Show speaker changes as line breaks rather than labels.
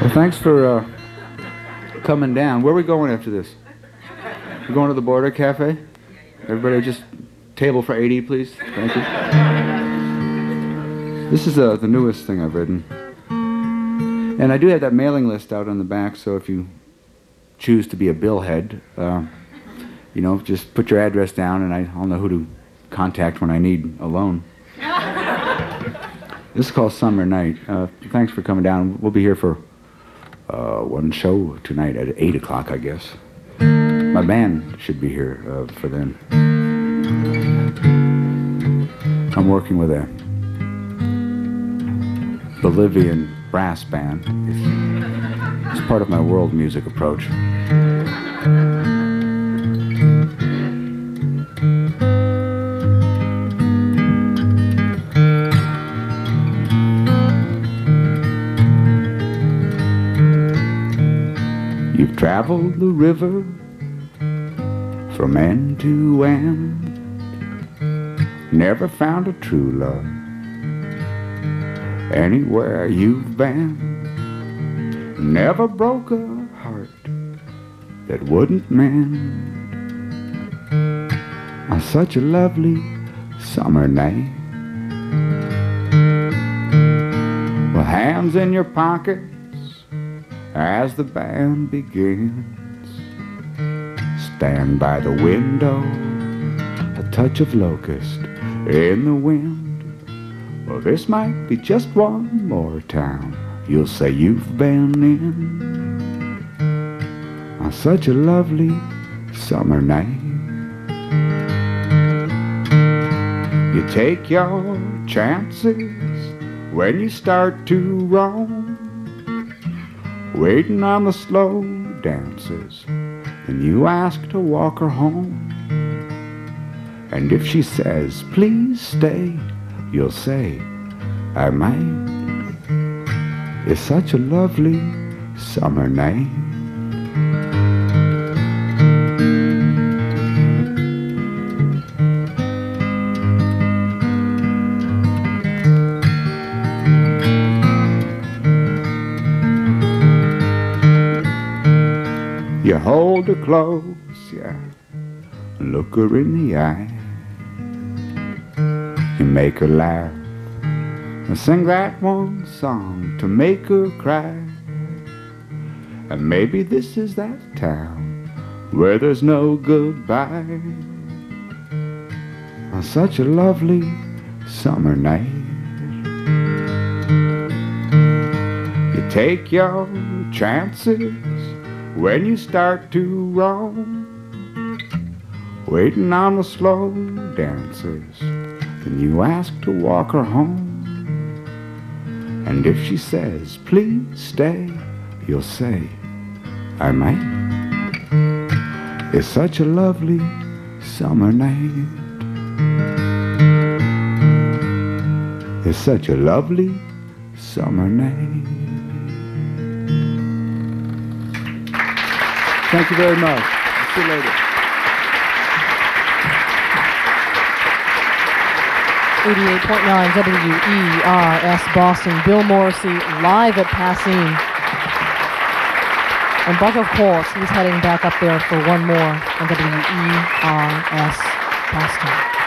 Well, thanks for coming down. Where are we going after this? We're going to the Border Cafe? Everybody just table for 80, please. Thank you. This is the newest thing I've written. And I do have that mailing list out on the back, so if you choose to be a billhead, just put your address down and I'll know who to contact when I need a loan. This is called Summer Night. Thanks for coming down. We'll be here for one show tonight at 8 o'clock, I guess. My band should be here for then. I'm working with a Bolivian brass band. It's part of my world music approach. You've traveled the river from end to end, never found a true love anywhere you've been, never broke a heart that wouldn't mend on such a lovely summer night. With hands in your pockets as the band begins, stand by the window, a touch of locust in the wind. Well, this might be just one more town you'll say you've been in on such a lovely summer night. You take your chances when you start to roam, waiting on the slow dances, and you ask to walk her home. And if she says, please stay, you'll say, I might. It's such a lovely summer night. You hold her close, yeah, look her in the eye. You make her laugh and sing that one song to make her cry. And maybe this is that town where there's no goodbye on such a lovely summer night. You take your chances when you start to roam, waiting on the slow dances, then you ask to walk her home. And if she says, please stay, you'll say, I might. It's such a lovely summer night. It's such a lovely summer night. Thank you very much. See you later.
88.9 WERS Boston. Bill Morrissey live at Passine. And Buck, of course, he's heading back up there for one more on WERS Boston.